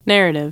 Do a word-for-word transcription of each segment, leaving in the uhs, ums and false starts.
Narrative.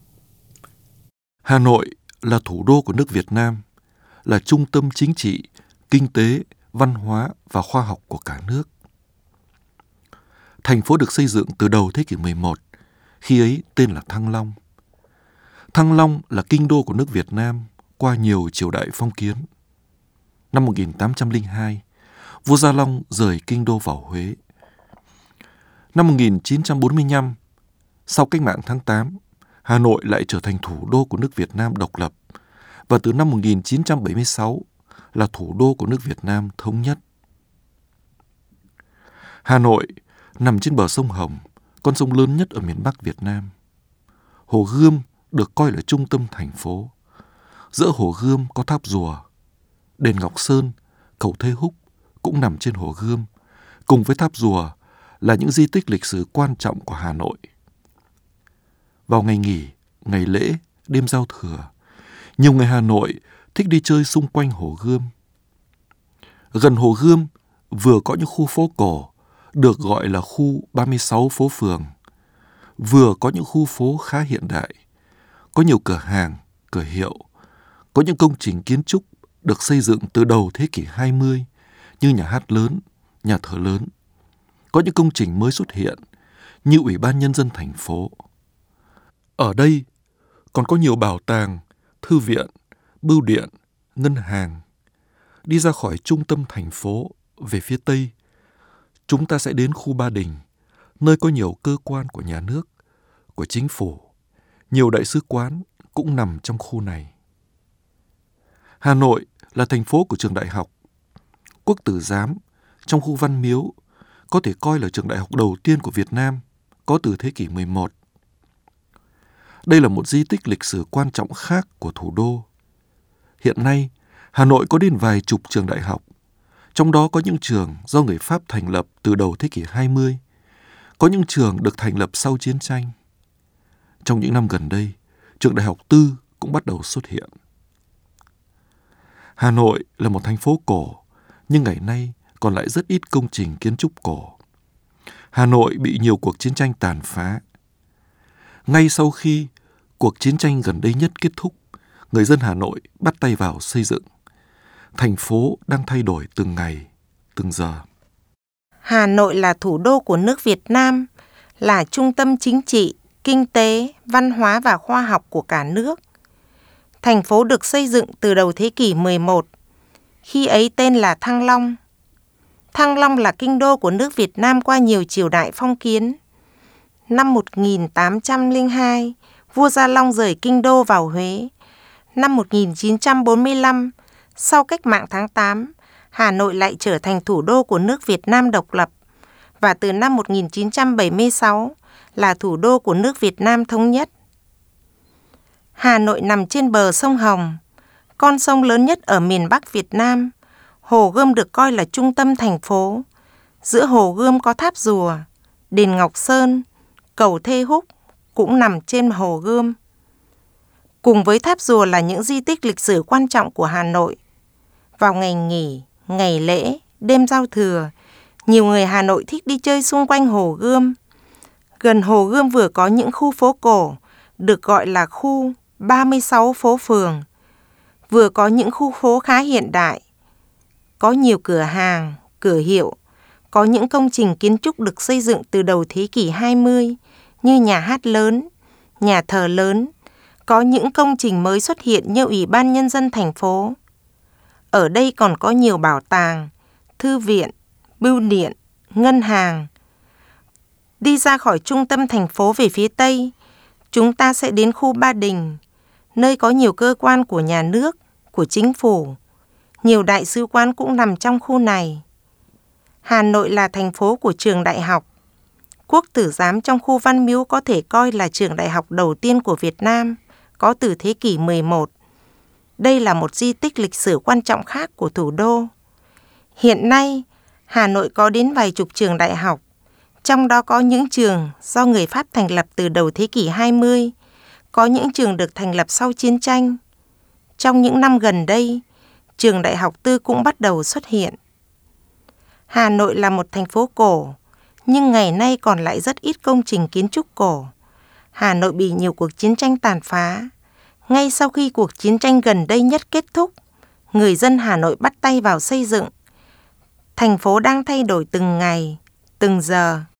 Hà Nội là thủ đô của nước Việt Nam, là trung tâm chính trị, kinh tế, văn hóa và khoa học của cả nước. Thành phố được xây dựng từ đầu thế kỷ mười một, khi ấy tên là Thăng Long. Thăng Long là kinh đô của nước Việt Nam qua nhiều triều đại phong kiến. Năm một nghìn tám trăm lẻ hai, vua Gia Long rời kinh đô vào Huế. Năm một nghìn chín trăm bốn mươi lăm, sau cách mạng tháng tám, Hà Nội lại trở thành thủ đô của nước Việt Nam độc lập, và từ năm một nghìn chín trăm bảy mươi sáu là thủ đô của nước Việt Nam thống nhất. Hà Nội nằm trên bờ sông Hồng, con sông lớn nhất ở miền Bắc Việt Nam. Hồ Gươm được coi là trung tâm thành phố. Giữa Hồ Gươm có tháp Rùa, đền Ngọc Sơn, cầu Thê Húc cũng nằm trên Hồ Gươm, cùng với tháp Rùa là những di tích lịch sử quan trọng của Hà Nội. Vào ngày nghỉ, ngày lễ, đêm giao thừa, nhiều người Hà Nội thích đi chơi xung quanh Hồ Gươm. Gần Hồ Gươm vừa có những khu phố cổ được gọi là khu ba mươi sáu phố phường, vừa có những khu phố khá hiện đại, có nhiều cửa hàng, cửa hiệu, có những công trình kiến trúc được xây dựng từ đầu thế kỷ hai mươi như nhà hát lớn, nhà thờ lớn. Có những công trình mới xuất hiện như Ủy ban Nhân dân thành phố. Ở đây còn có nhiều bảo tàng, thư viện, bưu điện, ngân hàng. Đi ra khỏi trung tâm thành phố về phía Tây, chúng ta sẽ đến khu Ba Đình, nơi có nhiều cơ quan của nhà nước, của chính phủ. Nhiều đại sứ quán cũng nằm trong khu này. Hà Nội là thành phố của trường đại học. Quốc Tử Giám trong khu Văn Miếu có thể coi là trường đại học đầu tiên của Việt Nam, có từ thế kỷ mười một. Đây là một di tích lịch sử quan trọng khác của thủ đô. Hiện nay, Hà Nội có đến vài chục trường đại học, trong đó có những trường do người Pháp thành lập từ đầu thế kỷ hai mươi, có những trường được thành lập sau chiến tranh. Trong những năm gần đây, trường đại học tư cũng bắt đầu xuất hiện. Hà Nội là một thành phố cổ, nhưng ngày nay còn lại rất ít công trình kiến trúc cổ. Hà Nội bị nhiều cuộc chiến tranh tàn phá. Ngay sau khi cuộc chiến tranh gần đây nhất kết thúc, người dân Hà Nội bắt tay vào xây dựng. Thành phố đang thay đổi từng ngày, từng giờ. Hà Nội là thủ đô của nước Việt Nam, là trung tâm chính trị, kinh tế, văn hóa và khoa học của cả nước. Thành phố được xây dựng từ đầu thế kỷ mười một, khi ấy tên là Thăng Long. Thăng Long là kinh đô của nước Việt Nam qua nhiều triều đại phong kiến. Năm một nghìn tám trăm lẻ hai, vua Gia Long rời kinh đô vào Huế. Năm một nghìn chín trăm bốn mươi lăm, sau cách mạng tháng tám, Hà Nội lại trở thành thủ đô của nước Việt Nam độc lập. Và từ năm một nghìn chín trăm bảy mươi sáu là thủ đô của nước Việt Nam thống nhất. Hà Nội nằm trên bờ sông Hồng, con sông lớn nhất ở miền Bắc Việt Nam. Hồ Gươm được coi là trung tâm thành phố. Giữa Hồ Gươm có tháp Rùa, đền Ngọc Sơn, cầu Thê Húc cũng nằm trên Hồ Gươm. Cùng với tháp Rùa là những di tích lịch sử quan trọng của Hà Nội. Vào ngày nghỉ, ngày lễ, đêm giao thừa, nhiều người Hà Nội thích đi chơi xung quanh Hồ Gươm. Gần Hồ Gươm vừa có những khu phố cổ, được gọi là khu ba mươi sáu phố phường, vừa có những khu phố khá hiện đại, có nhiều cửa hàng, cửa hiệu, có những công trình kiến trúc được xây dựng từ đầu thế kỷ hai mươi như nhà hát lớn, nhà thờ lớn, có những công trình mới xuất hiện như Ủy ban Nhân dân thành phố. Ở đây còn có nhiều bảo tàng, thư viện, bưu điện, ngân hàng. Đi ra khỏi trung tâm thành phố về phía Tây, chúng ta sẽ đến khu Ba Đình, nơi có nhiều cơ quan của nhà nước, của chính phủ. Nhiều đại sứ quán cũng nằm trong khu này. Hà Nội là thành phố của trường đại học. Quốc Tử Giám trong khu Văn Miếu có thể coi là trường đại học đầu tiên của Việt Nam, có từ thế kỷ mười một. Đây là một di tích lịch sử quan trọng khác của thủ đô. Hiện nay, Hà Nội có đến vài chục trường đại học, trong đó có những trường do người Pháp thành lập từ đầu thế kỷ hai mươi, có những trường được thành lập sau chiến tranh. Trong những năm gần đây, trường đại học tư cũng bắt đầu xuất hiện. Hà Nội là một thành phố cổ, nhưng ngày nay còn lại rất ít công trình kiến trúc cổ. Hà Nội bị nhiều cuộc chiến tranh tàn phá. Ngay sau khi cuộc chiến tranh gần đây nhất kết thúc, người dân Hà Nội bắt tay vào xây dựng. Thành phố đang thay đổi từng ngày, từng giờ.